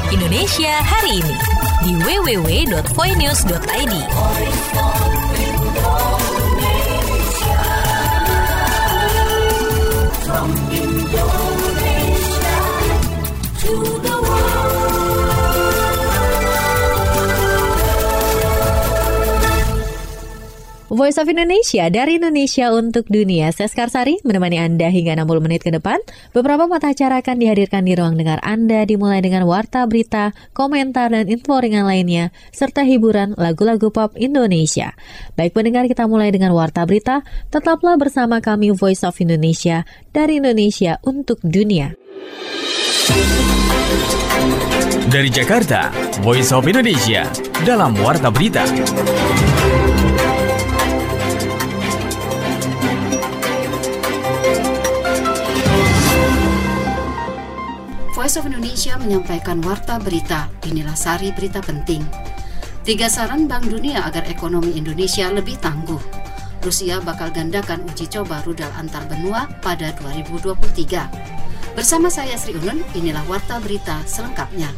Indonesia hari ini di www.voinews.id. From Indonesia to the world. Voice of Indonesia, dari Indonesia untuk dunia. Saya Skarsari menemani Anda hingga 60 menit ke depan. Beberapa mata acara akan dihadirkan di ruang dengar Anda, dimulai dengan warta berita, komentar, dan info ringan lainnya, serta hiburan lagu-lagu pop Indonesia. Baik pendengar, kita mulai dengan warta berita. Tetaplah bersama kami Voice of Indonesia, dari Indonesia untuk dunia. Dari Jakarta, Voice of Indonesia, dalam warta berita. Voice of Indonesia menyampaikan warta berita. Inilah sari berita penting. 3 saran Bank Dunia agar ekonomi Indonesia lebih tangguh. Rusia bakal gandakan uji coba rudal antar benua pada 2023. Bersama saya Sri Unun, inilah warta berita selengkapnya.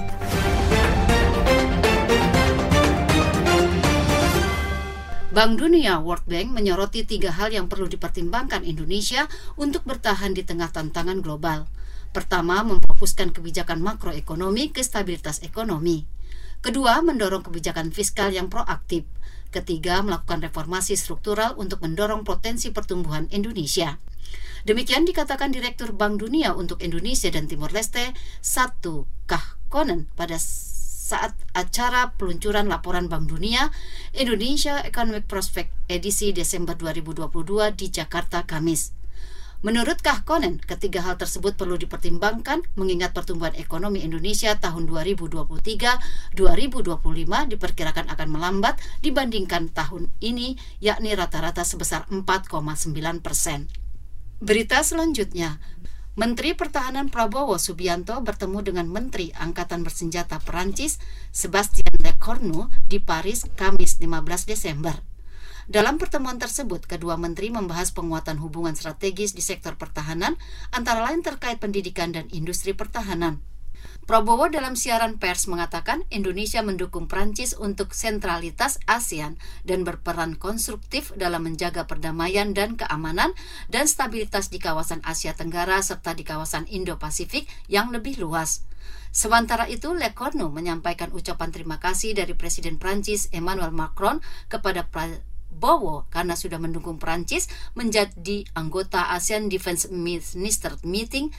Bank Dunia World Bank menyoroti 3 hal yang perlu dipertimbangkan Indonesia untuk bertahan di tengah tantangan global. Pertama, memfokuskan kebijakan makroekonomi ke stabilitas ekonomi. Kedua, mendorong kebijakan fiskal yang proaktif. Ketiga, melakukan reformasi struktural untuk mendorong potensi pertumbuhan Indonesia. Demikian dikatakan Direktur Bank Dunia untuk Indonesia dan Timor Leste, Satu Kahkonen, pada saat acara peluncuran laporan Bank Dunia Indonesia Economic Prospect edisi Desember 2022 di Jakarta, Kamis. Menurut Kahkonen, ketiga hal tersebut perlu dipertimbangkan mengingat pertumbuhan ekonomi Indonesia tahun 2023-2025 diperkirakan akan melambat dibandingkan tahun ini, yakni rata-rata sebesar 4,9%. Berita selanjutnya, Menteri Pertahanan Prabowo Subianto bertemu dengan Menteri Angkatan Bersenjata Perancis Sébastien Lecornu di Paris, Kamis 15 Desember. Dalam pertemuan tersebut, kedua menteri membahas penguatan hubungan strategis di sektor pertahanan, antara lain terkait pendidikan dan industri pertahanan. Prabowo dalam siaran pers mengatakan Indonesia mendukung Prancis untuk sentralitas ASEAN dan berperan konstruktif dalam menjaga perdamaian dan keamanan dan stabilitas di kawasan Asia Tenggara serta di kawasan Indo-Pasifik yang lebih luas. Sementara itu, Lecornu menyampaikan ucapan terima kasih dari Presiden Prancis Emmanuel Macron kepada Prabowo karena sudah mendukung Prancis menjadi anggota ASEAN Defense Minister Meeting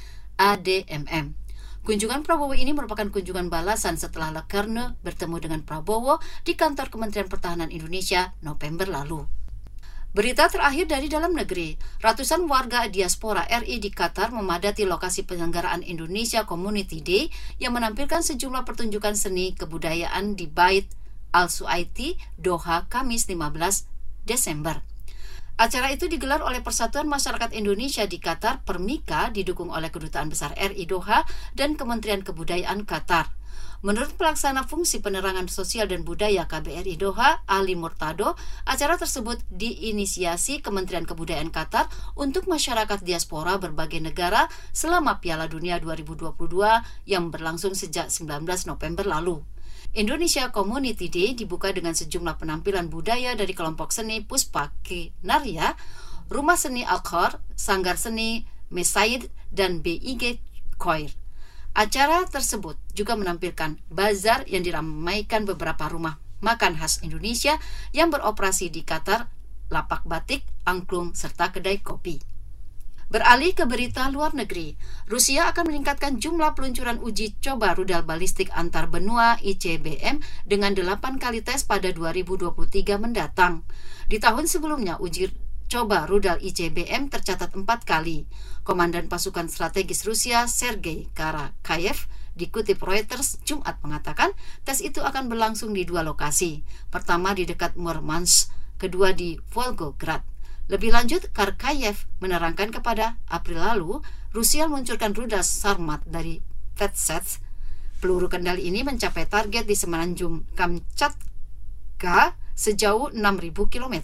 ADMM. Kunjungan Prabowo ini merupakan kunjungan balasan setelah Lecornu bertemu dengan Prabowo di kantor Kementerian Pertahanan Indonesia November lalu. Berita terakhir dari dalam negeri, ratusan warga diaspora RI di Qatar memadati lokasi penyelenggaraan Indonesia Community Day yang menampilkan sejumlah pertunjukan seni kebudayaan di Bait Al Suaiti, Doha, Kamis 15 Desember. Acara itu digelar oleh Persatuan Masyarakat Indonesia di Qatar, Permika, didukung oleh Kedutaan Besar RI Doha dan Kementerian Kebudayaan Qatar. Menurut pelaksana fungsi penerangan sosial dan budaya KBRI Doha, Ali Murtado, acara tersebut diinisiasi Kementerian Kebudayaan Qatar untuk masyarakat diaspora berbagai negara selama Piala Dunia 2022 yang berlangsung sejak 19 November lalu. Indonesia Community Day dibuka dengan sejumlah penampilan budaya dari kelompok seni Puspa Kinarya, Rumah Seni Al-Khor, Sanggar Seni Mesaid, dan BIG Choir. Acara tersebut juga menampilkan bazar yang diramaikan beberapa rumah makan khas Indonesia yang beroperasi di Qatar, lapak batik, angklung, serta kedai kopi. Beralih ke berita luar negeri, Rusia akan meningkatkan jumlah peluncuran uji coba rudal balistik antar benua ICBM dengan 8 kali tes pada 2023 mendatang. Di tahun sebelumnya, uji coba rudal ICBM tercatat 4 kali. Komandan Pasukan Strategis Rusia, Sergei Karakayev, dikutip Reuters Jumat mengatakan tes itu akan berlangsung di 2 lokasi. Pertama di dekat Murmansk, kedua di Volgograd. Lebih lanjut, Karkayev menerangkan kepada April lalu, Rusia meluncurkan rudal Sarmat dari Vetsets. Peluru kendali ini mencapai target di semenanjung Kamchatka sejauh 6.000 km.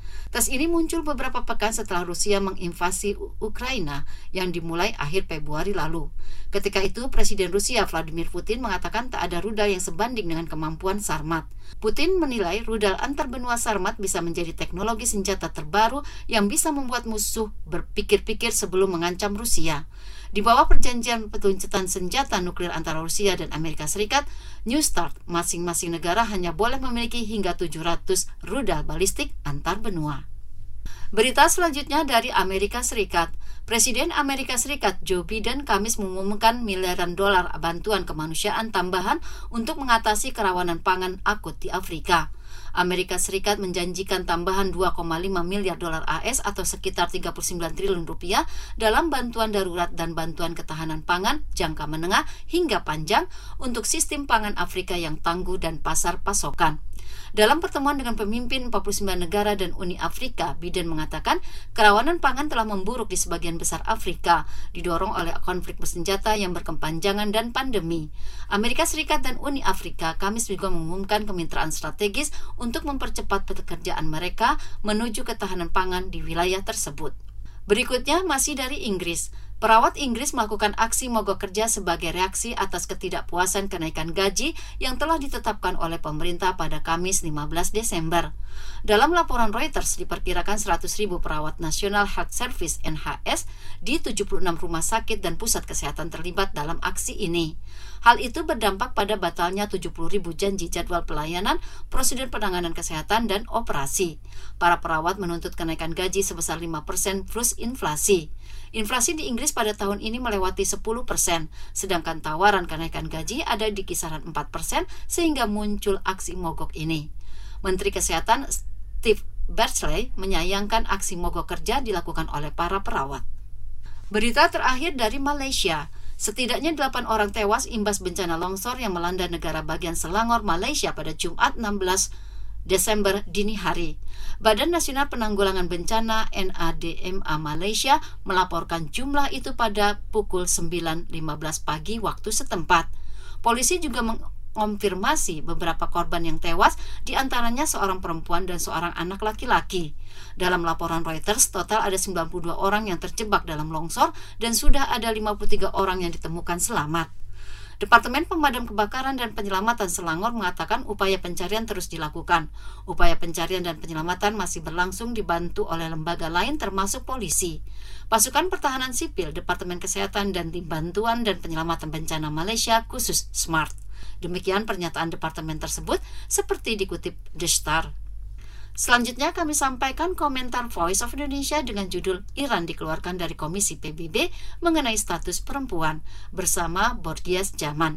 Tes ini muncul beberapa pekan setelah Rusia menginvasi Ukraina yang dimulai akhir Februari lalu. Ketika itu, Presiden Rusia Vladimir Putin mengatakan tak ada rudal yang sebanding dengan kemampuan Sarmat. Putin menilai rudal antarbenua Sarmat bisa menjadi teknologi senjata terbaru yang bisa membuat musuh berpikir-pikir sebelum mengancam Rusia. Di bawah perjanjian peluncuran senjata nuklir antara Rusia dan Amerika Serikat, New START, masing-masing negara hanya boleh memiliki hingga 700 rudal balistik antar benua. Berita selanjutnya dari Amerika Serikat. Presiden Amerika Serikat Joe Biden Kamis mengumumkan miliaran dolar bantuan kemanusiaan tambahan untuk mengatasi kerawanan pangan akut di Afrika. Amerika Serikat menjanjikan tambahan 2,5 miliar dolar AS atau sekitar 39 triliun rupiah dalam bantuan darurat dan bantuan ketahanan pangan jangka menengah hingga panjang untuk sistem pangan Afrika yang tangguh dan pasar pasokan. Dalam pertemuan dengan pemimpin 49 negara dan Uni Afrika, Biden mengatakan kerawanan pangan telah memburuk di sebagian besar Afrika, didorong oleh konflik bersenjata yang berkepanjangan dan pandemi. Amerika Serikat dan Uni Afrika Kamis juga mengumumkan kemitraan strategis untuk mempercepat pekerjaan mereka menuju ketahanan pangan di wilayah tersebut. Berikutnya masih dari Inggris. Perawat Inggris melakukan aksi mogok kerja sebagai reaksi atas ketidakpuasan kenaikan gaji yang telah ditetapkan oleh pemerintah pada Kamis 15 Desember. Dalam laporan Reuters, diperkirakan 100.000 perawat National Health Service (NHS) di 76 rumah sakit dan pusat kesehatan terlibat dalam aksi ini. Hal itu berdampak pada batalnya 70.000 janji jadwal pelayanan, prosedur penanganan kesehatan, dan operasi. Para perawat menuntut kenaikan gaji sebesar 5% plus inflasi. Inflasi di Inggris pada tahun ini melewati 10%, sedangkan tawaran kenaikan gaji ada di kisaran 4%, sehingga muncul aksi mogok ini. Menteri Kesehatan Steve Beardsley menyayangkan aksi mogok kerja dilakukan oleh para perawat. Berita terakhir dari Malaysia. Setidaknya 8 orang tewas imbas bencana longsor yang melanda negara bagian Selangor, Malaysia pada Jumat 16 Desember dini hari. Badan Nasional Penanggulangan Bencana NADMA Malaysia melaporkan jumlah itu pada pukul 9.15 pagi waktu setempat. Polisi juga mengonfirmasi beberapa korban yang tewas, di antaranya seorang perempuan dan seorang anak laki-laki. Dalam laporan Reuters, total ada 92 orang yang terjebak dalam longsor dan sudah ada 53 orang yang ditemukan selamat. Departemen Pemadam Kebakaran dan Penyelamatan Selangor mengatakan upaya pencarian terus dilakukan. Upaya pencarian dan penyelamatan masih berlangsung dibantu oleh lembaga lain termasuk polisi. Pasukan Pertahanan Sipil, Departemen Kesehatan, dan Tim Bantuan dan Penyelamatan Bencana Malaysia khusus SMART. Demikian pernyataan departemen tersebut seperti dikutip The Star. Selanjutnya kami sampaikan komentar Voice of Indonesia dengan judul Iran dikeluarkan dari Komisi PBB mengenai status perempuan bersama Bordias Jaman.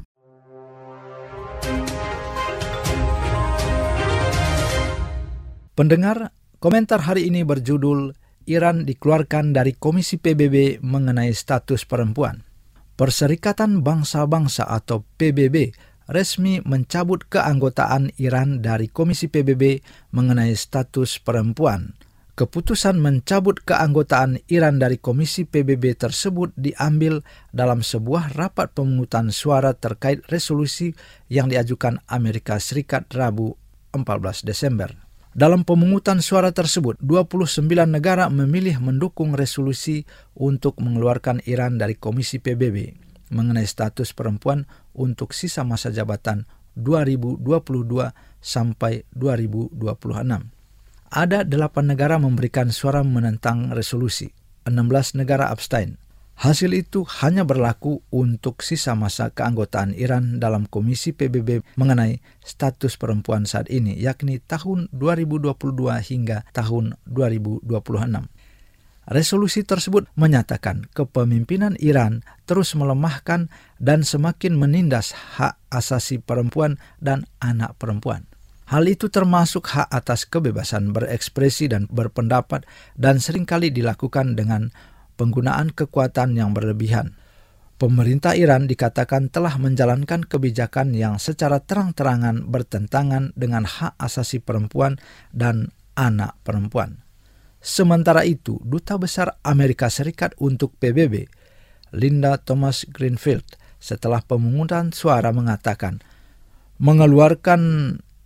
Pendengar, komentar hari ini berjudul Iran dikeluarkan dari Komisi PBB mengenai status perempuan. Perserikatan Bangsa-Bangsa atau PBB resmi mencabut keanggotaan Iran dari Komisi PBB mengenai status perempuan. Keputusan mencabut keanggotaan Iran dari Komisi PBB tersebut diambil dalam sebuah rapat pemungutan suara terkait resolusi yang diajukan Amerika Serikat Rabu 14 Desember. Dalam pemungutan suara tersebut, 29 negara memilih mendukung resolusi untuk mengeluarkan Iran dari Komisi PBB mengenai status perempuan untuk sisa masa jabatan 2022 sampai 2026. Ada 8 negara memberikan suara menentang resolusi, 16 negara abstain. Hasil itu hanya berlaku untuk sisa masa keanggotaan Iran dalam Komisi PBB mengenai status perempuan saat ini, yakni tahun 2022 hingga tahun 2026. Resolusi tersebut menyatakan kepemimpinan Iran terus melemahkan dan semakin menindas hak asasi perempuan dan anak perempuan. Hal itu termasuk hak atas kebebasan berekspresi dan berpendapat dan seringkali dilakukan dengan penggunaan kekuatan yang berlebihan. Pemerintah Iran dikatakan telah menjalankan kebijakan yang secara terang-terangan bertentangan dengan hak asasi perempuan dan anak perempuan. Sementara itu, Duta Besar Amerika Serikat untuk PBB, Linda Thomas-Greenfield, setelah pemungutan suara mengatakan mengeluarkan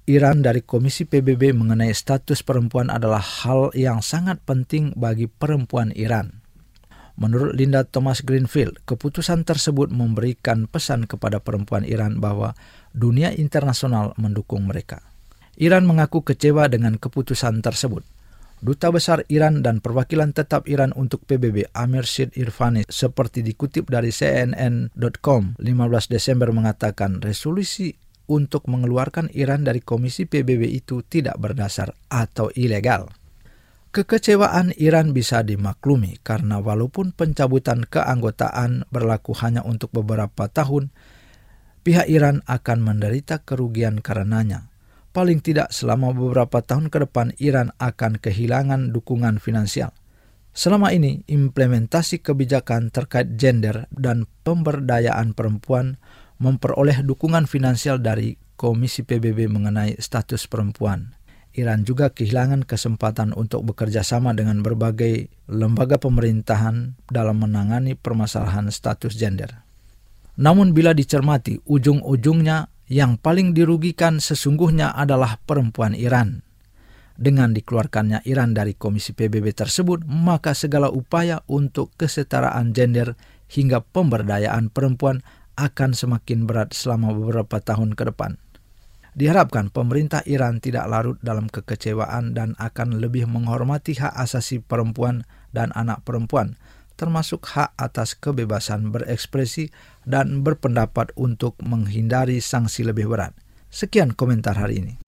Iran dari Komisi PBB mengenai status perempuan adalah hal yang sangat penting bagi perempuan Iran. Menurut Linda Thomas Greenfield, keputusan tersebut memberikan pesan kepada perempuan Iran bahwa dunia internasional mendukung mereka. Iran mengaku kecewa dengan keputusan tersebut. Duta Besar Iran dan Perwakilan Tetap Iran untuk PBB Amir Syed Irfani seperti dikutip dari CNN.com 15 Desember mengatakan resolusi untuk mengeluarkan Iran dari Komisi PBB itu tidak berdasar atau ilegal. Kekecewaan Iran bisa dimaklumi karena walaupun pencabutan keanggotaan berlaku hanya untuk beberapa tahun, pihak Iran akan menderita kerugian karenanya. Paling tidak selama beberapa tahun ke depan Iran akan kehilangan dukungan finansial. Selama ini, implementasi kebijakan terkait gender dan pemberdayaan perempuan memperoleh dukungan finansial dari Komisi PBB mengenai status perempuan. Iran juga kehilangan kesempatan untuk bekerja sama dengan berbagai lembaga pemerintahan dalam menangani permasalahan status gender. Namun bila dicermati, ujung-ujungnya yang paling dirugikan sesungguhnya adalah perempuan Iran. Dengan dikeluarkannya Iran dari Komisi PBB tersebut, maka segala upaya untuk kesetaraan gender hingga pemberdayaan perempuan akan semakin berat selama beberapa tahun ke depan. Diharapkan pemerintah Iran tidak larut dalam kekecewaan dan akan lebih menghormati hak asasi perempuan dan anak perempuan, termasuk hak atas kebebasan berekspresi dan berpendapat untuk menghindari sanksi lebih berat. Sekian komentar hari ini.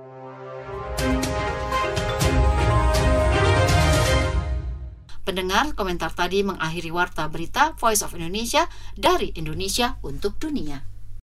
Pendengar, komentar tadi mengakhiri Warta Berita Voice of Indonesia dari Indonesia untuk Dunia.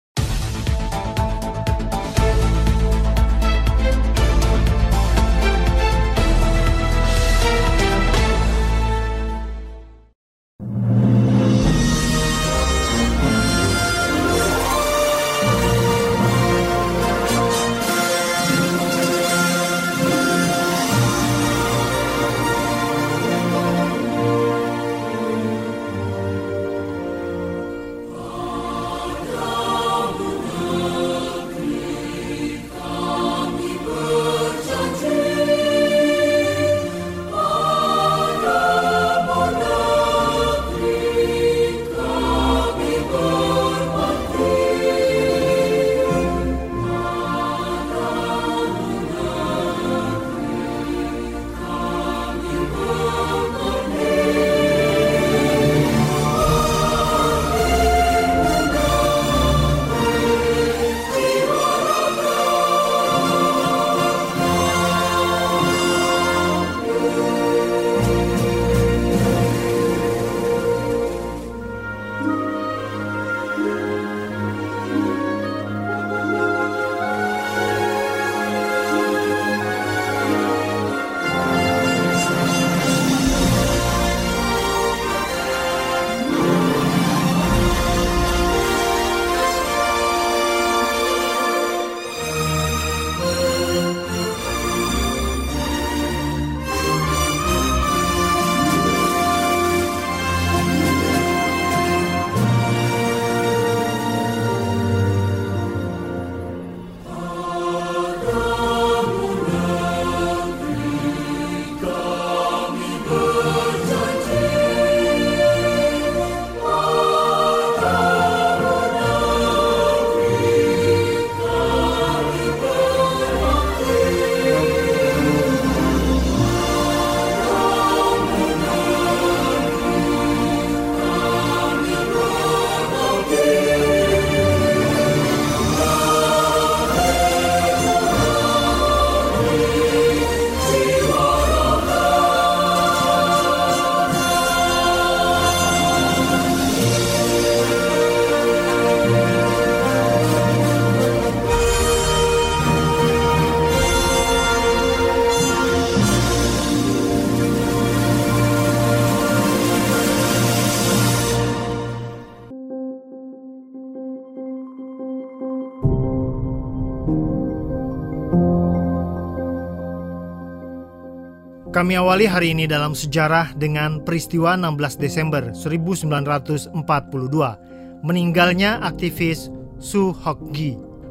Kami awali hari ini dalam sejarah dengan peristiwa 16 Desember 1942, meninggalnya aktivis Suu Kyi.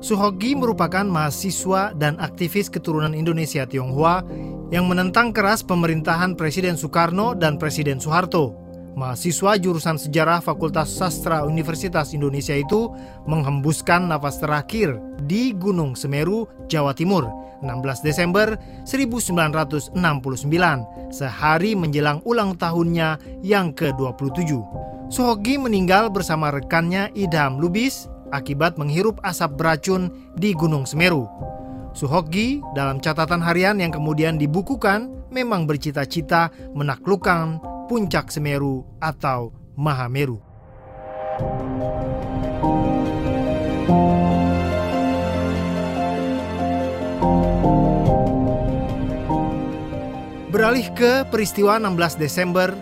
Suhogi merupakan mahasiswa dan aktivis keturunan Indonesia Tionghoa yang menentang keras pemerintahan Presiden Soekarno dan Presiden Soeharto. Mahasiswa jurusan sejarah Fakultas Sastra Universitas Indonesia itu menghembuskan nafas terakhir di Gunung Semeru, Jawa Timur, 16 Desember 1969, sehari menjelang ulang tahunnya yang ke-27. Suhogi meninggal bersama rekannya Idham Lubis akibat menghirup asap beracun di Gunung Semeru. Suhogi dalam catatan harian yang kemudian dibukukan memang bercita-cita menaklukkan Puncak Semeru atau Mahameru. Beralih ke peristiwa 16 Desember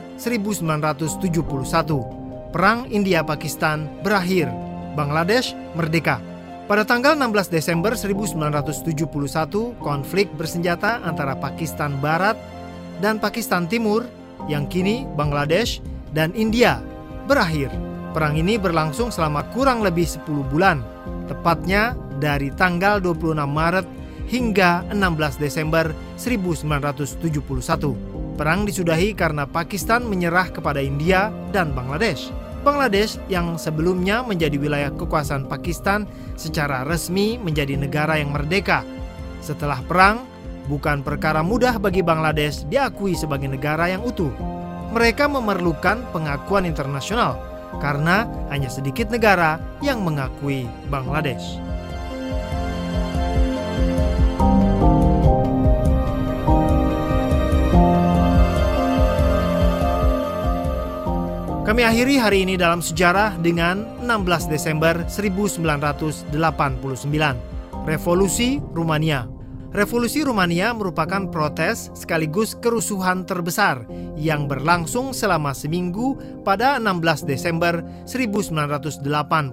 1971. Perang India-Pakistan berakhir. Bangladesh merdeka. Pada tanggal 16 Desember 1971, konflik bersenjata antara Pakistan Barat dan Pakistan Timur, yang kini Bangladesh dan India, berakhir. Perang ini berlangsung selama kurang lebih 10 bulan, tepatnya dari tanggal 26 Maret hingga 16 Desember 1971. Perang disudahi karena Pakistan menyerah kepada India dan Bangladesh. Bangladesh yang sebelumnya menjadi wilayah kekuasaan Pakistan secara resmi menjadi negara yang merdeka. Setelah perang, bukan perkara mudah bagi Bangladesh diakui sebagai negara yang utuh. Mereka memerlukan pengakuan internasional karena hanya sedikit negara yang mengakui Bangladesh. Kami akhiri hari ini dalam sejarah dengan 16 Desember 1989, Revolusi Rumania. Revolusi Rumania merupakan protes sekaligus kerusuhan terbesar yang berlangsung selama seminggu pada 16 Desember 1989.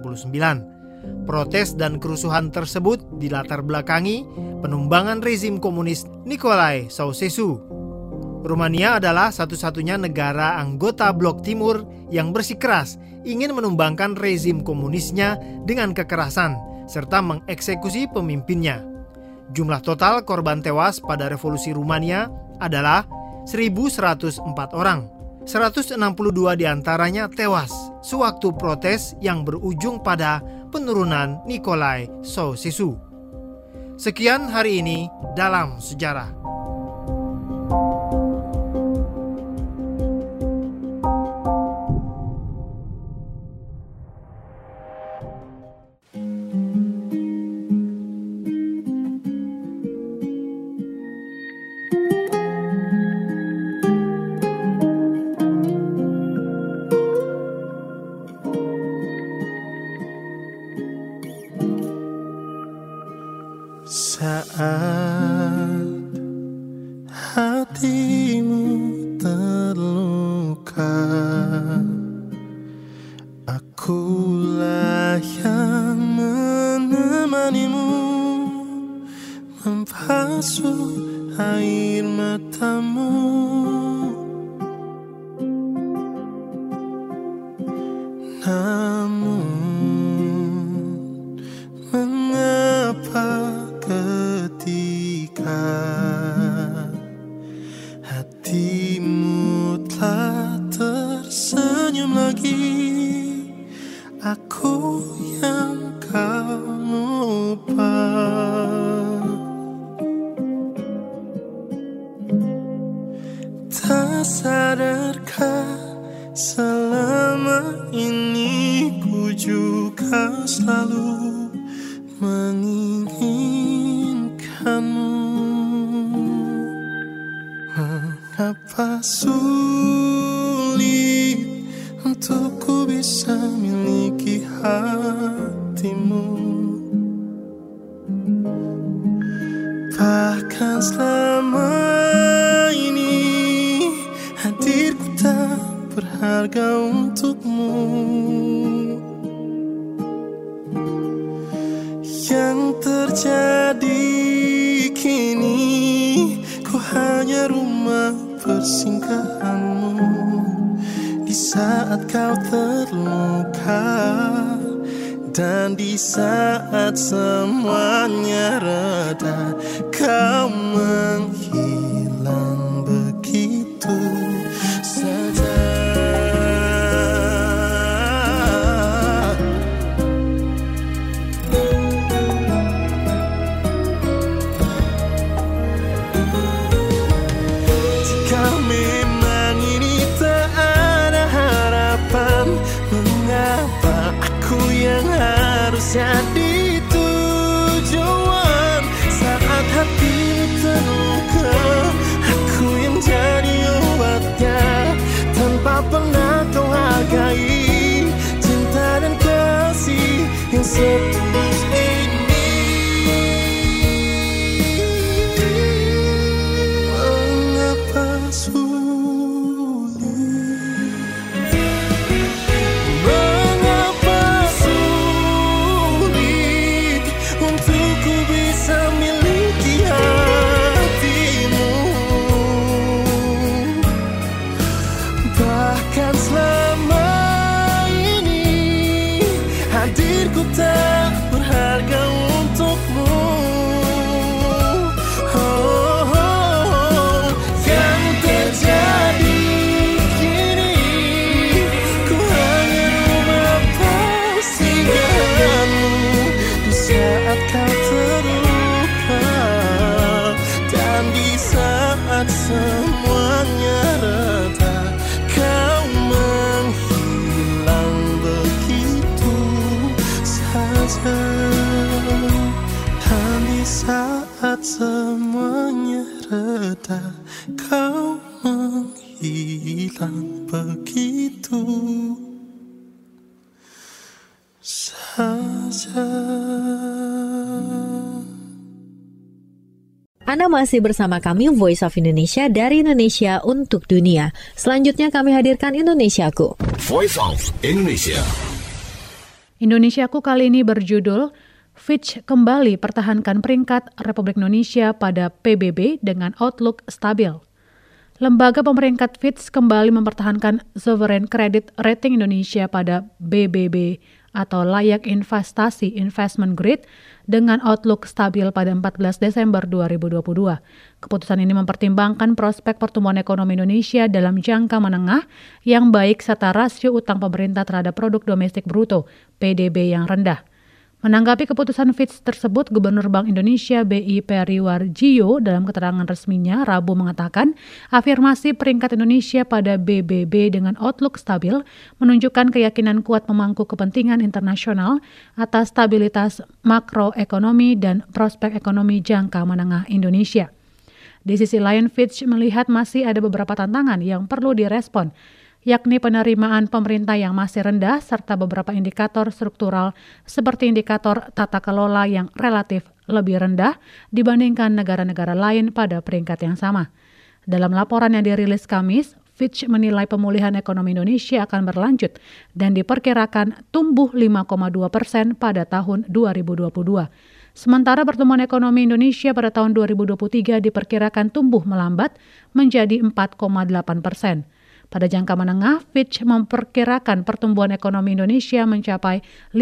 Protes dan kerusuhan tersebut dilatar belakangi penumbangan rezim komunis Nicolae Ceausescu. Rumania adalah satu-satunya negara anggota Blok Timur yang bersikeras ingin menumbangkan rezim komunisnya dengan kekerasan serta mengeksekusi pemimpinnya. Jumlah total korban tewas pada revolusi Rumania adalah 1.104 orang. 162 diantaranya tewas sewaktu protes yang berujung pada penurunan Nicolae Ceausescu. Sekian hari ini dalam sejarah. Saat hatimu terluka, akulah yang menemanimu, membasuh air matamu. Namun mengapa ketika hatimu telah tersenyum lagi, aku yang kau lupa. Tak sadarkah selama ini ku juga selalu menginginkanmu. Mengapa sulit untuk ku bisa miliki hatimu, bahkan selama ini hadirku tak berharga untukmu. Yang terjadi kini, ku hanya rumah persinggahanmu di saat kau terluka Dan di saat semuanya reda, kau menghilang begitu saja. Jika memang ini tak ada harapan, mengapa aku yang harus jadi tujuan? Saat hati terluka, aku yang jadi obatnya. Tanpa pernah kau hargai cinta dan kasih yang setulus ini. Mengapa sulit? Mengapa sulit untuk ku bisa miliki hatimu? Bahkan selama ini hadirku tak berharga untukmu. Yang terjadi kini, ku hanya rumah persinggahanmu. Di saat kau terluka, dan di saat semuanya reda, kau menghilang begitu saja. Dan di saat semuanya reda, kau menghilang begitu saja. Anda masih bersama kami Voice of Indonesia dari Indonesia untuk dunia. Selanjutnya kami hadirkan Indonesiaku. Voice of Indonesia. Indonesiaku kali ini berjudul Fitch kembali pertahankan peringkat Republik Indonesia pada PBB dengan outlook stabil. Lembaga pemeringkat Fitch kembali mempertahankan sovereign credit rating Indonesia pada BBB atau layak investasi investment grade dengan outlook stabil pada 14 Desember 2022. Keputusan ini mempertimbangkan prospek pertumbuhan ekonomi Indonesia dalam jangka menengah yang baik serta rasio utang pemerintah terhadap produk domestik bruto (PDB) yang rendah. Menanggapi keputusan Fitch tersebut, Gubernur Bank Indonesia BI Peri Warjio dalam keterangan resminya Rabu mengatakan afirmasi peringkat Indonesia pada BBB dengan outlook stabil menunjukkan keyakinan kuat pemangku kepentingan internasional atas stabilitas makroekonomi dan prospek ekonomi jangka menengah Indonesia. Di sisi lain, Fitch melihat masih ada beberapa tantangan yang perlu direspon, yakni penerimaan pemerintah yang masih rendah serta beberapa indikator struktural seperti indikator tata kelola yang relatif lebih rendah dibandingkan negara-negara lain pada peringkat yang sama. Dalam laporan yang dirilis Kamis, Fitch menilai pemulihan ekonomi Indonesia akan berlanjut dan diperkirakan tumbuh 5,2% pada tahun 2022. Sementara pertumbuhan ekonomi Indonesia pada tahun 2023 diperkirakan tumbuh melambat menjadi 4,8%. Pada jangka menengah, Fitch memperkirakan pertumbuhan ekonomi Indonesia mencapai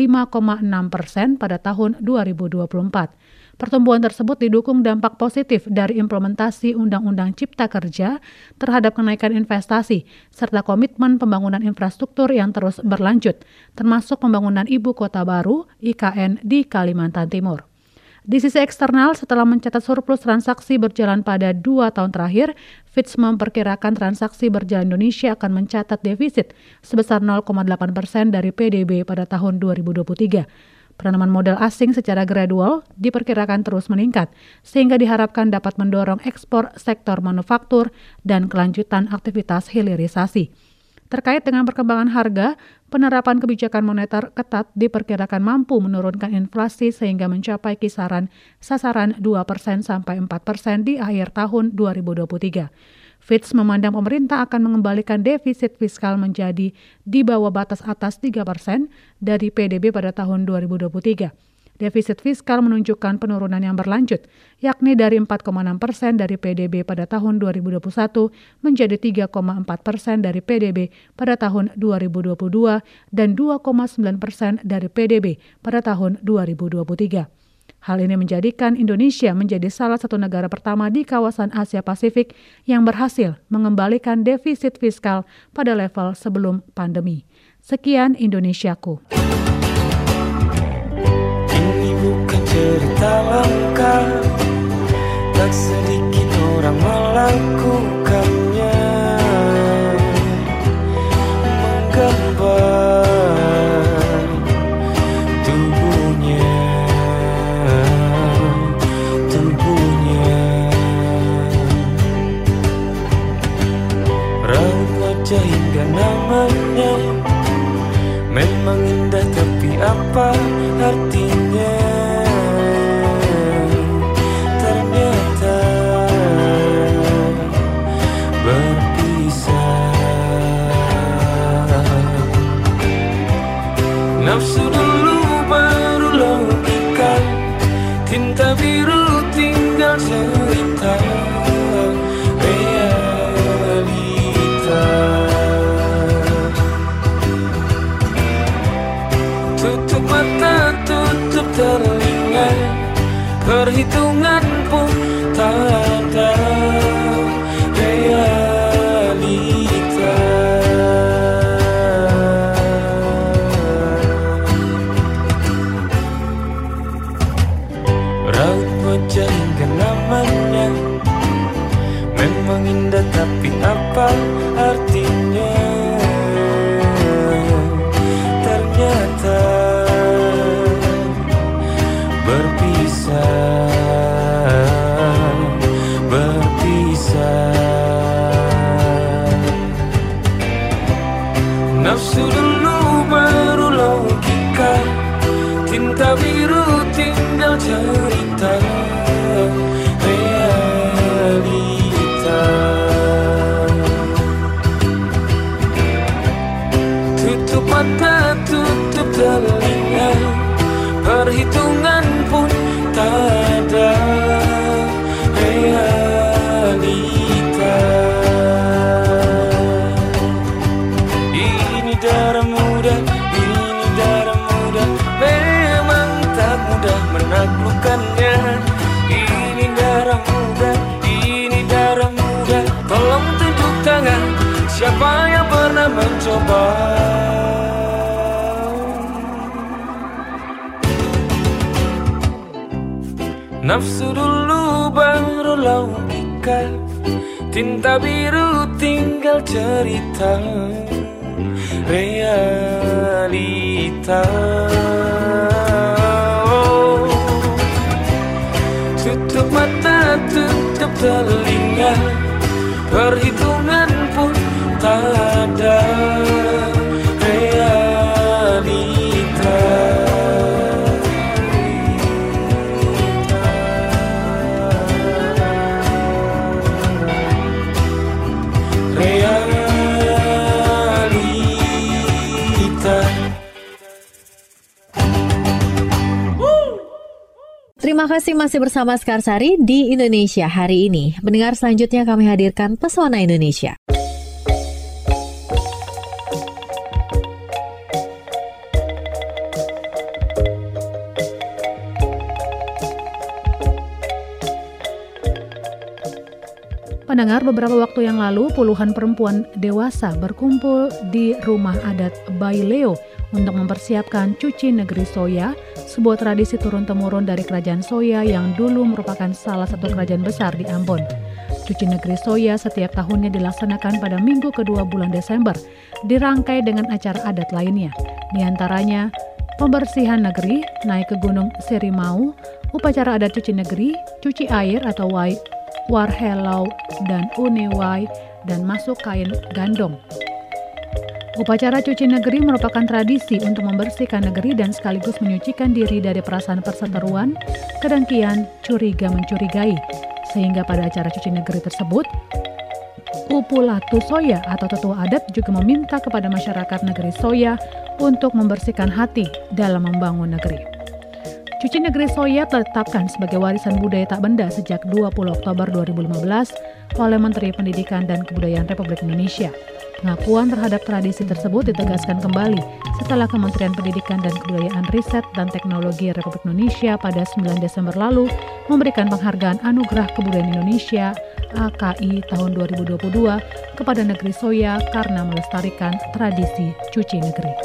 5,6% pada tahun 2024. Pertumbuhan tersebut didukung dampak positif dari implementasi Undang-Undang Cipta Kerja terhadap kenaikan investasi, serta komitmen pembangunan infrastruktur yang terus berlanjut, termasuk pembangunan Ibu Kota Baru (IKN) di Kalimantan Timur. Di sisi eksternal, setelah mencatat surplus transaksi berjalan pada 2 tahun terakhir, Fitch memperkirakan transaksi berjalan Indonesia akan mencatat defisit sebesar 0,8% dari PDB pada tahun 2023. Penanaman modal asing secara gradual diperkirakan terus meningkat, sehingga diharapkan dapat mendorong ekspor sektor manufaktur dan kelanjutan aktivitas hilirisasi. Terkait dengan perkembangan harga, penerapan kebijakan moneter ketat diperkirakan mampu menurunkan inflasi sehingga mencapai kisaran sasaran 2% sampai 4% di akhir tahun 2023. Fitch memandang pemerintah akan mengembalikan defisit fiskal menjadi di bawah batas atas 3% dari PDB pada tahun 2023. Defisit fiskal menunjukkan penurunan yang berlanjut, yakni dari 4,6% dari PDB pada tahun 2021 menjadi 3,4% dari PDB pada tahun 2022 dan 2,9% dari PDB pada tahun 2023. Hal ini menjadikan Indonesia menjadi salah satu negara pertama di kawasan Asia Pasifik yang berhasil mengembalikan defisit fiskal pada level sebelum pandemi. Sekian Indonesiaku. Bukan cerita lengkap, tak sedikit orang melakukannya, menggambar tubuhnya, raut wajah hingga namanya, memang indah tapi apa artinya? Ternyata berpisah. Nafsu dulu baru logika, tinta biru tinggal cerita realita. Tutup mata, tutup telinga, perhitungan pun tak ada realita. Raut wajah hingga namanya, memang indah tapi apa artinya? Ternyata berpisah. Nafsu dulu baru logika, tinta biru tinggal cerita realita. Tutup mata, tutup telinga, perhitungan pun tak ada realita. Ini darah muda, memang tak mudah menaklukkannya. Ini darah muda, tolong tunjuk tangan siapa yang pernah mencoba. Nafsu dulu baru logika, tinta biru tinggal cerita realita. Tutup mata, tutup telinga, perhitungan pun tak ada realita. Terima kasih masih bersama Sekarsari di Indonesia hari ini. Mendengar selanjutnya kami hadirkan Pesona Indonesia. Pendengar, beberapa waktu yang lalu puluhan perempuan dewasa berkumpul di rumah adat Baileo untuk mempersiapkan cuci negeri Soya, sebuah tradisi turun-temurun dari kerajaan Soya yang dulu merupakan salah satu kerajaan besar di Ambon. Cuci negeri Soya setiap tahunnya dilaksanakan pada minggu kedua bulan Desember, dirangkai dengan acara adat lainnya. Di antaranya pembersihan negeri, naik ke Gunung Serimau, upacara adat cuci negeri, cuci air atau warhelau dan unewai, dan masuk kain gandong. Upacara cuci negeri merupakan tradisi untuk membersihkan negeri dan sekaligus menyucikan diri dari perasaan perseteruan, kedengkian, curiga-mencurigai. Sehingga pada acara cuci negeri tersebut, Upulatu Soya atau tetua adat juga meminta kepada masyarakat negeri Soya untuk membersihkan hati dalam membangun negeri. Cuci negeri soya telah ditetapkan sebagai warisan budaya tak benda sejak 20 Oktober 2015 oleh Menteri Pendidikan dan Kebudayaan Republik Indonesia. Pengakuan terhadap tradisi tersebut ditegaskan kembali setelah Kementerian Pendidikan dan Kebudayaan Riset dan Teknologi Republik Indonesia pada 9 Desember lalu memberikan penghargaan Anugerah Kebudayaan Indonesia AKI tahun 2022 kepada negeri soya karena melestarikan tradisi cuci negeri.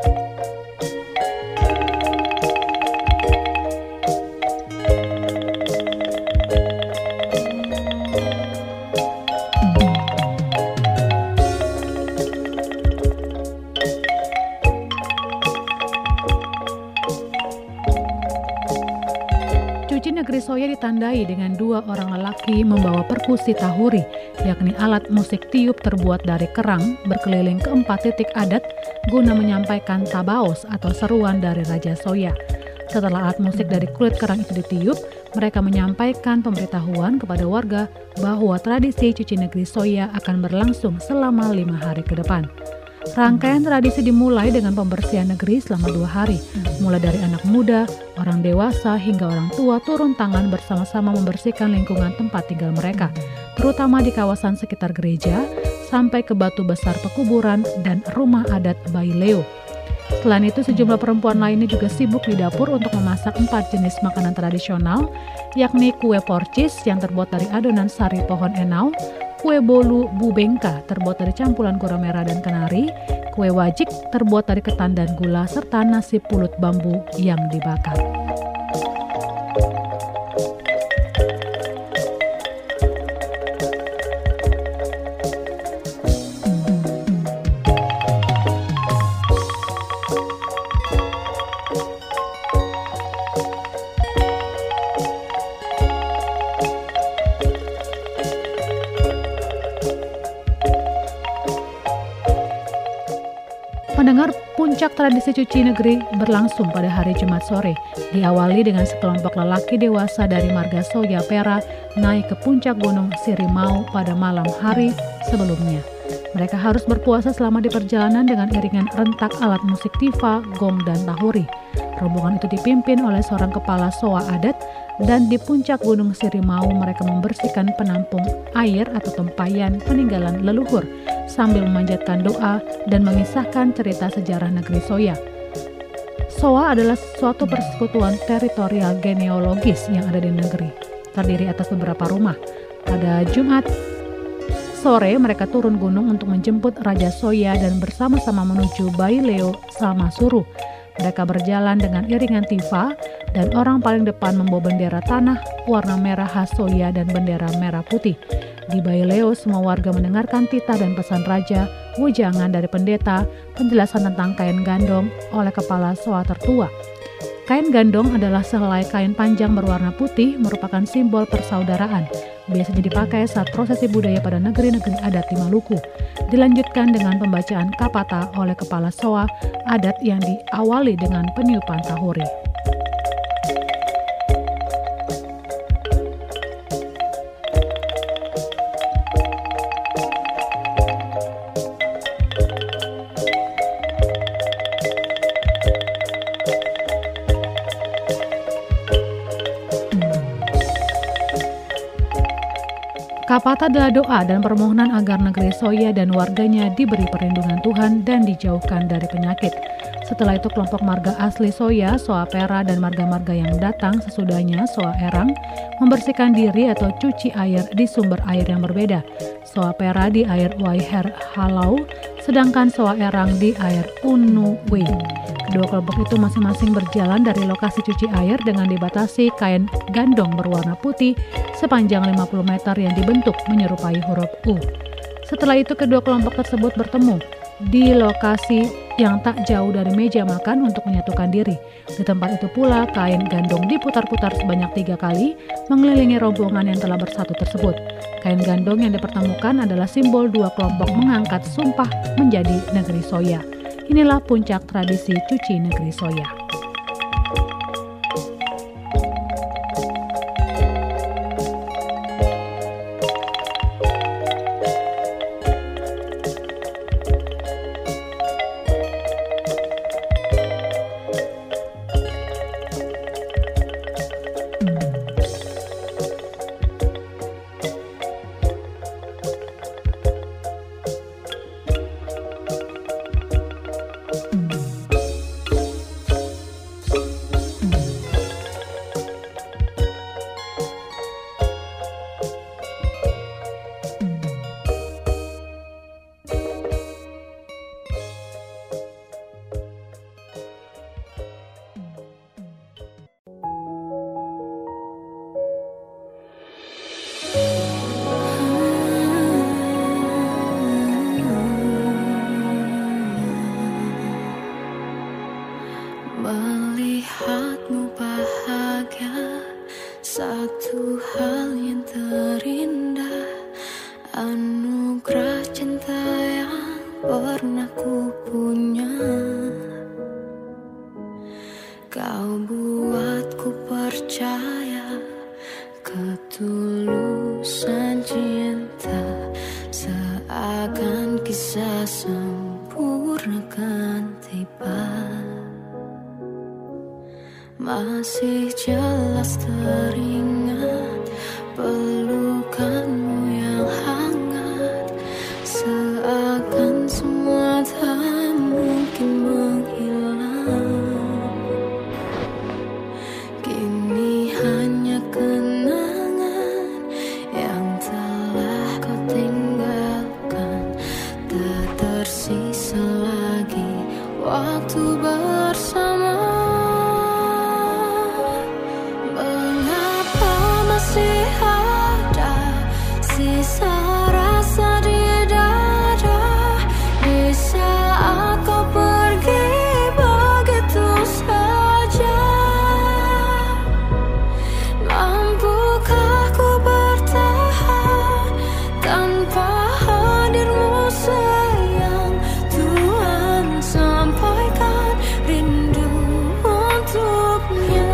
Cuci negeri soya ditandai dengan 2 orang lelaki membawa perkusi tahuri, yakni alat musik tiup terbuat dari kerang berkeliling ke 4 titik adat guna menyampaikan tabaos atau seruan dari Raja Soya. Setelah alat musik dari kulit kerang itu ditiup, mereka menyampaikan pemberitahuan kepada warga bahwa tradisi cuci negeri soya akan berlangsung selama 5 hari ke depan. Rangkaian tradisi dimulai dengan pembersihan negeri selama 2 hari, mulai dari anak muda, orang dewasa, hingga orang tua turun tangan bersama-sama membersihkan lingkungan tempat tinggal mereka, terutama di kawasan sekitar gereja, sampai ke batu besar pekuburan dan rumah adat Baileo. Selain itu, sejumlah perempuan lainnya juga sibuk di dapur untuk memasak 4 jenis makanan tradisional, yakni kue porcis yang terbuat dari adonan sari pohon enau, kue bolu bubengka terbuat dari campuran gula merah dan kenari, kue wajik terbuat dari ketan dan gula, serta nasi pulut bambu yang dibakar. Pendengar, puncak tradisi cuci negeri berlangsung pada hari Jumat sore, diawali dengan sekelompok lelaki dewasa dari marga Soya Pera naik ke puncak gunung Sirimau pada malam hari sebelumnya. Mereka harus berpuasa selama di perjalanan dengan iringan rentak alat musik tifa, gong, dan tahuri. Rombongan itu dipimpin oleh seorang kepala soa adat, dan di puncak gunung Sirimau mereka membersihkan penampung air atau tempayan peninggalan leluhur sambil memanjatkan doa dan mengisahkan cerita sejarah negeri soya. Soa adalah suatu persekutuan teritorial genealogis yang ada di negeri, terdiri atas beberapa rumah. Pada Jumat sore mereka turun gunung untuk menjemput Raja Soya dan bersama-sama menuju Baileo Samasuru. Mereka berjalan dengan iringan tifa dan orang paling depan membawa bendera tanah warna merah khas Soya dan bendera merah putih. Di Baileo, semua warga mendengarkan titah dan pesan raja, wejangan dari pendeta, penjelasan tentang kain gandong oleh kepala soa tertua. Kain gandong adalah sehelai kain panjang berwarna putih, merupakan simbol persaudaraan. Biasanya dipakai saat prosesi budaya pada negeri-negeri adat di Maluku. Dilanjutkan dengan pembacaan kapata oleh kepala soa adat yang diawali dengan peniupan tahuri. Kapata adalah doa dan permohonan agar negeri Soya dan warganya diberi perlindungan Tuhan dan dijauhkan dari penyakit. Setelah itu kelompok marga asli Soya, Soa Pera, dan marga-marga yang datang sesudahnya, Soa Erang, membersihkan diri atau cuci air di sumber air yang berbeda. Soa Pera di air Waiher Halau, sedangkan Soa Erang di air Unuwe. Kedua kelompok itu masing-masing berjalan dari lokasi cuci air dengan dibatasi kain gandong berwarna putih sepanjang 50 meter yang dibentuk menyerupai huruf U. Setelah itu kedua kelompok tersebut bertemu di lokasi yang tak jauh dari meja makan untuk menyatukan diri. Di tempat itu pula kain gandong diputar-putar sebanyak 3 kali mengelilingi rombongan yang telah bersatu tersebut. Kain gandong yang dipertemukan adalah simbol dua kelompok mengangkat sumpah menjadi negeri Soya. Inilah puncak tradisi cuci negeri Soya. anugerah cinta yang pernah ku punya. Kau buatku percaya ketulusan cinta, seakan kisah sempurna kan tiba. Masih jelas teringat pelukanmu yang hangat, seakan semua tak mungkin menghilang. Kini hanya kenangan yang telah kau tinggalkan, tak tersisa lagi waktu bersama. Masih ada sisa rasa di dada di saat kau pergi begitu saja. Mampukah ku bertahan tanpa hadirmu sayang? Tuhan sampaikan rindu untuknya.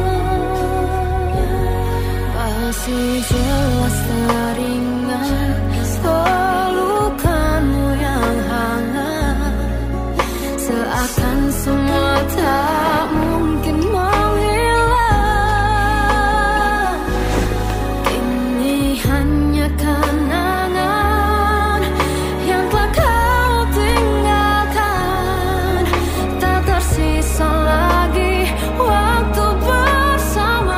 Masih jelas teringat pelukanmu yang hangat, seakan semua tak mungkin menghilang. Kini hanya kenangan yang telah kau tinggalkan, tak tersisa lagi waktu bersama.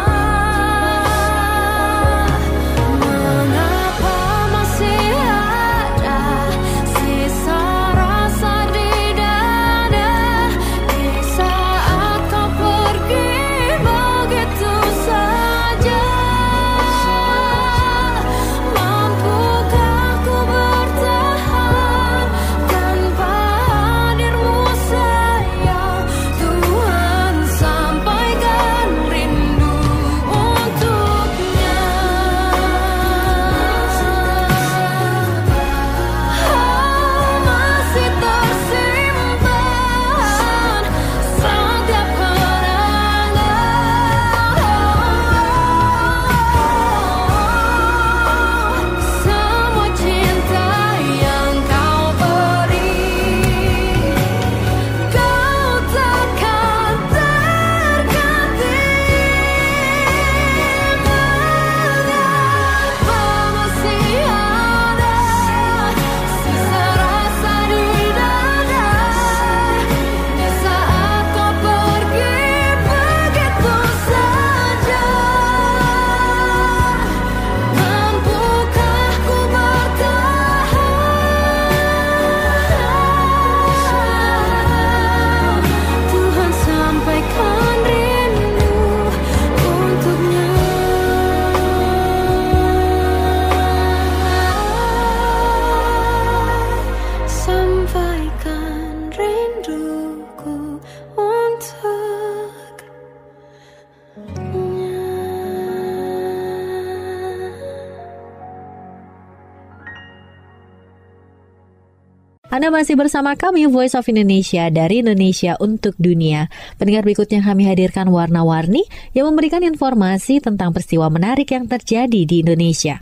Anda masih bersama kami Voice of Indonesia dari Indonesia untuk Dunia. Pendengar, berikutnya kami hadirkan warna-warni yang memberikan informasi tentang peristiwa menarik yang terjadi di Indonesia.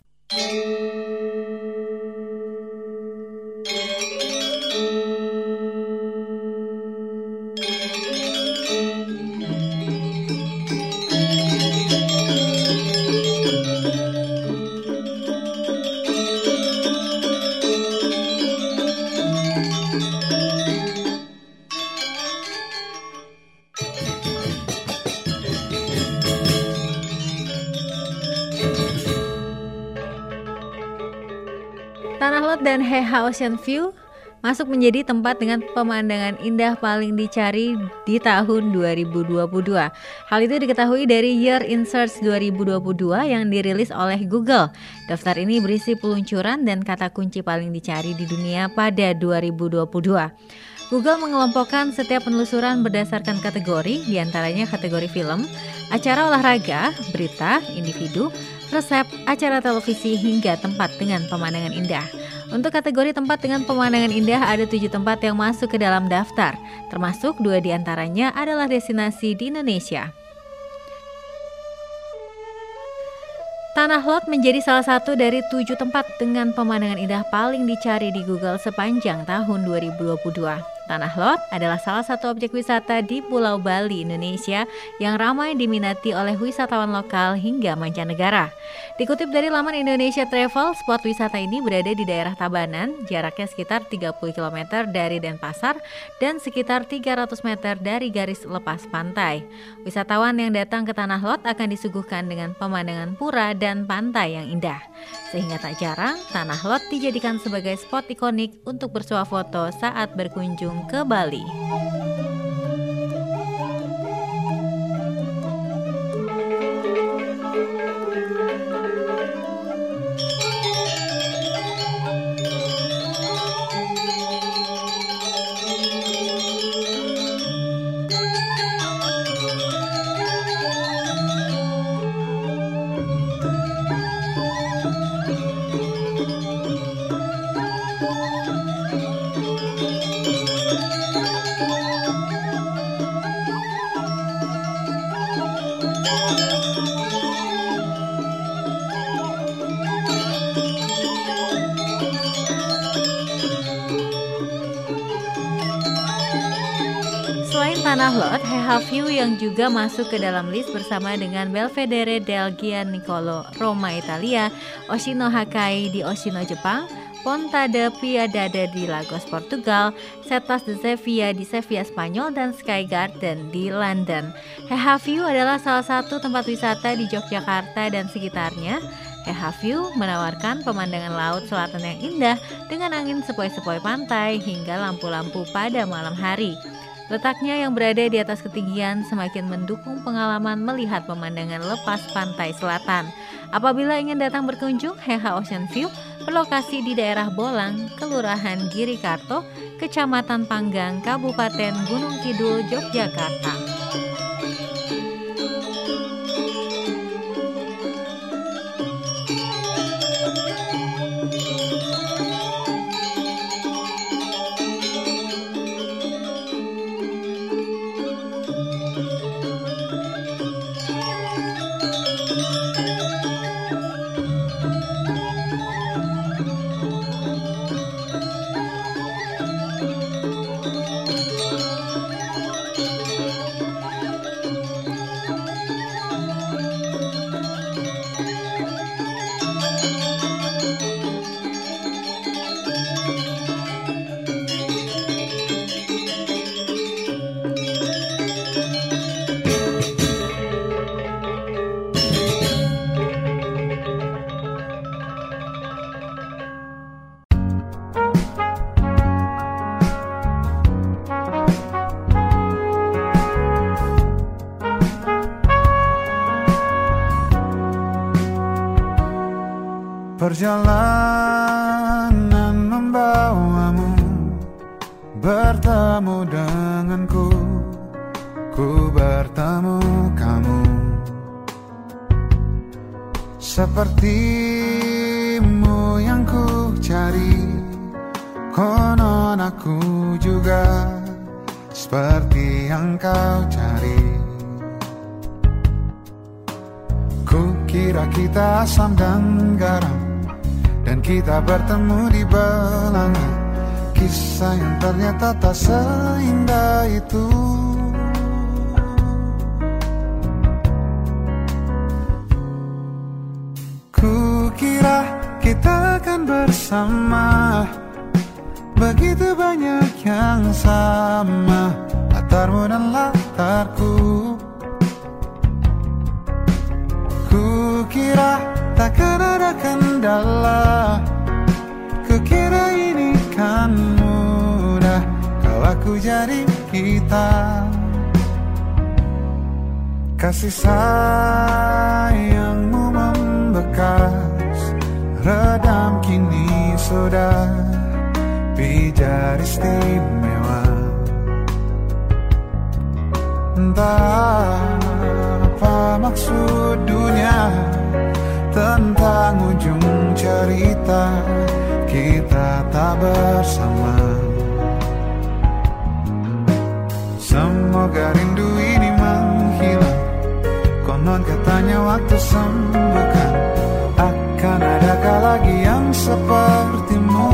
Tanah Lot dan Heha Ocean View masuk menjadi tempat dengan pemandangan indah paling dicari di tahun 2022. Hal itu diketahui dari Year in Search 2022 yang dirilis oleh Google. Daftar ini berisi peluncuran dan kata kunci paling dicari di dunia pada 2022. Google mengelompokkan setiap penelusuran berdasarkan kategori, diantaranya kategori film, acara olahraga, berita, individu, resep, acara televisi, hingga tempat dengan pemandangan indah. Untuk kategori tempat dengan pemandangan indah ada 7 tempat yang masuk ke dalam daftar, termasuk 2 diantaranya adalah destinasi di Indonesia. Tanah Lot menjadi salah satu dari 7 tempat dengan pemandangan indah paling dicari di Google sepanjang tahun 2022. Tanah Lot adalah salah satu objek wisata di Pulau Bali, Indonesia yang ramai diminati oleh wisatawan lokal hingga mancanegara. Dikutip dari laman Indonesia Travel, spot wisata ini berada di daerah Tabanan, jaraknya sekitar 30 km dari Denpasar dan sekitar 300 meter dari garis lepas pantai. Wisatawan yang datang ke Tanah Lot akan disuguhkan dengan pemandangan pura dan pantai yang indah. Sehingga tak jarang, Tanah Lot dijadikan sebagai spot ikonik untuk bersuah foto saat berkunjung ke Bali. Selain Tanah Lot, Heha View yang juga masuk ke dalam list bersama dengan Belvedere del Gianicolo, Roma, Italia, Oshino Hakkai di Oshino, Jepang, Ponta de Piedade di Lagos, Portugal, Setas de Sevilla di Sevilla, Spanyol, dan Sky Garden di London. Heha View adalah salah satu tempat wisata di Yogyakarta dan sekitarnya. Heha View menawarkan pemandangan laut selatan yang indah dengan angin sepoi-sepoi pantai hingga lampu-lampu pada malam hari. Letaknya yang berada di atas ketinggian semakin mendukung pengalaman melihat pemandangan lepas pantai selatan. Apabila ingin datang berkunjung, Heha Ocean View berlokasi di daerah Bolang, Kelurahan Girikarto, Kecamatan Panggang, Kabupaten Gunung Kidul, Yogyakarta. Perjalanan membawamu bertemu denganku, ku bertemu kamu. Sepertimu yang ku cari, konon aku juga seperti yang kau cari. Ku kira kita asam dan garam, dan kita bertemu di belanga. Kisah yang ternyata tak seindah itu. Ku kira kita akan bersama, begitu banyak yang sama, latarmu dan latarku. Ku kira takkan ada kendala, kukira ini kan mudah kalau aku jadi kita. Kasih sayangmu membekas, redam kini sudah pijar istimewa. Entah apa maksud dunia, tentang ujung cerita kita tak bersama. Semoga rindu ini menghilang, konon katanya waktu sembuhkan. Akan adakah lagi yang sepertimu?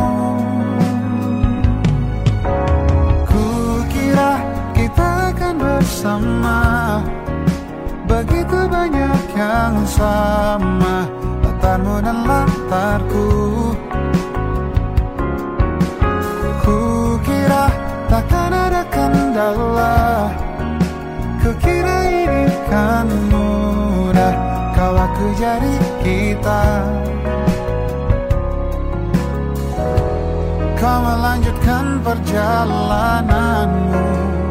Kukira kita akan bersama, begitu banyak yang sama, latarmu dan latarku. Kukira takkan ada kendala, kukira ini kan mudah, kau aku jadi kita. Kau melanjutkan perjalananmu,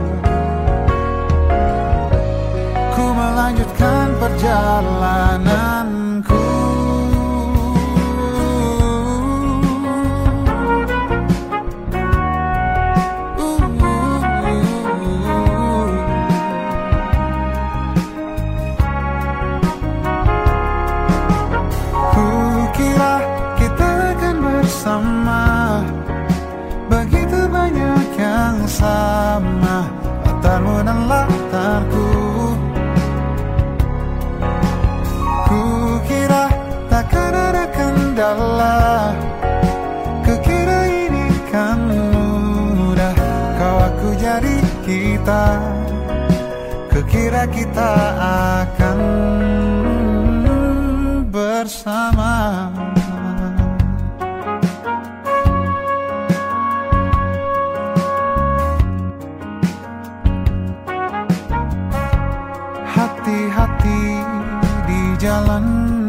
ku melanjutkan perjalananku. Kukira kita akan bersama, begitu banyak yang sama, latarmu dan latarku. Kukira takkan ada kendala, kukira ini kan mudah, kau aku jadi kita, kukira kita akan bersama. Hati-hati di jalan,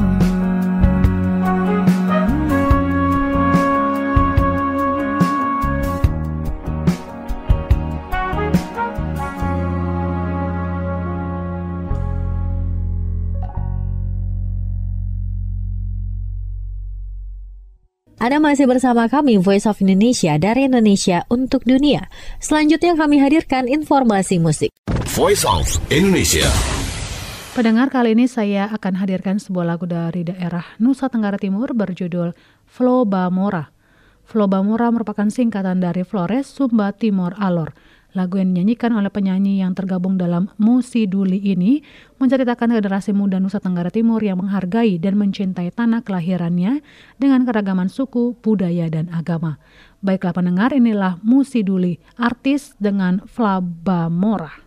Anda masih bersama kami Voice of Indonesia dari Indonesia untuk dunia. Selanjutnya kami hadirkan informasi musik. Voice of Indonesia. Pendengar, kali ini saya akan hadirkan sebuah lagu dari daerah Nusa Tenggara Timur berjudul Flo Bamora. Flo Bamora merupakan singkatan dari Flores Sumba Timor Alor. Lagu yang dinyanyikan oleh penyanyi yang tergabung dalam Musi Duli ini menceritakan generasi muda Nusa Tenggara Timur yang menghargai dan mencintai tanah kelahirannya dengan keragaman suku, budaya, dan agama. Baiklah pendengar, inilah Musi Duli, artis dengan Flo Bamora.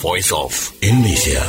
Voice of Indonesia.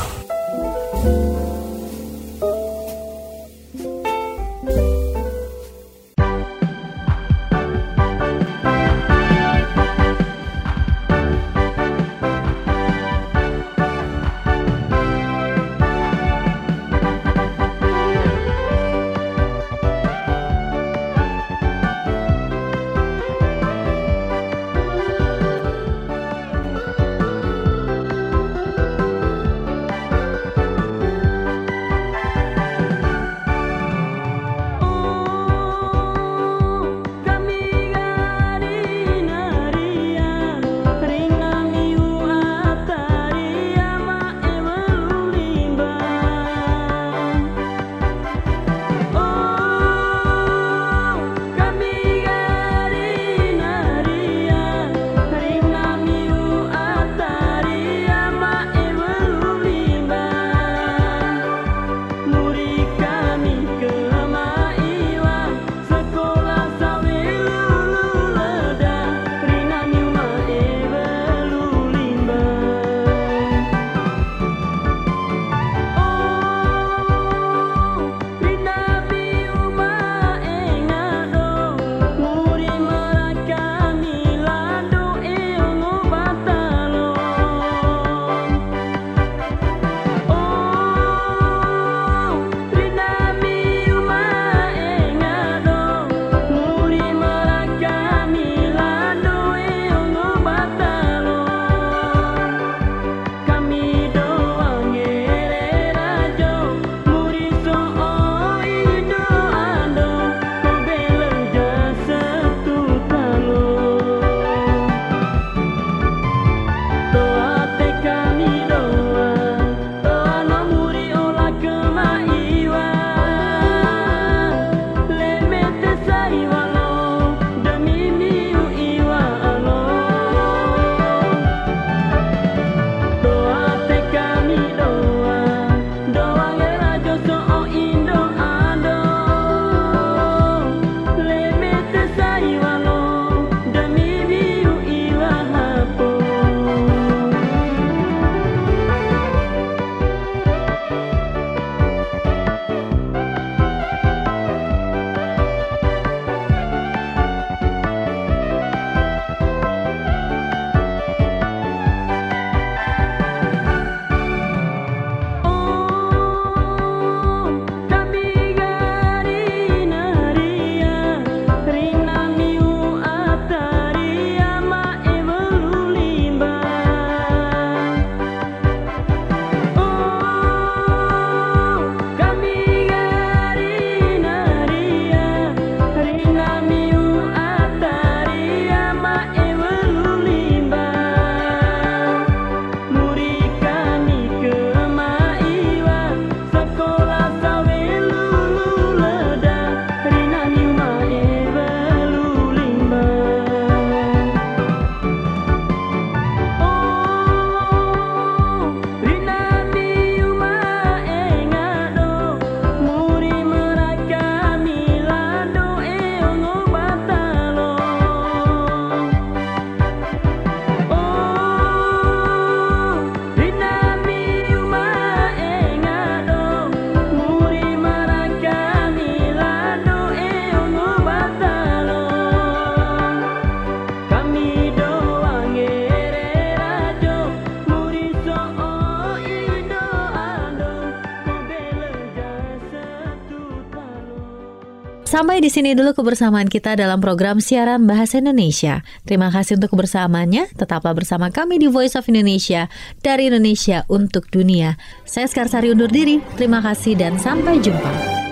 Sampai di sini dulu kebersamaan kita dalam program siaran Bahasa Indonesia. Terima kasih untuk kebersamaannya. Tetaplah bersama kami di Voice of Indonesia, dari Indonesia untuk dunia. Saya Skarsari undur diri. Terima kasih dan sampai jumpa.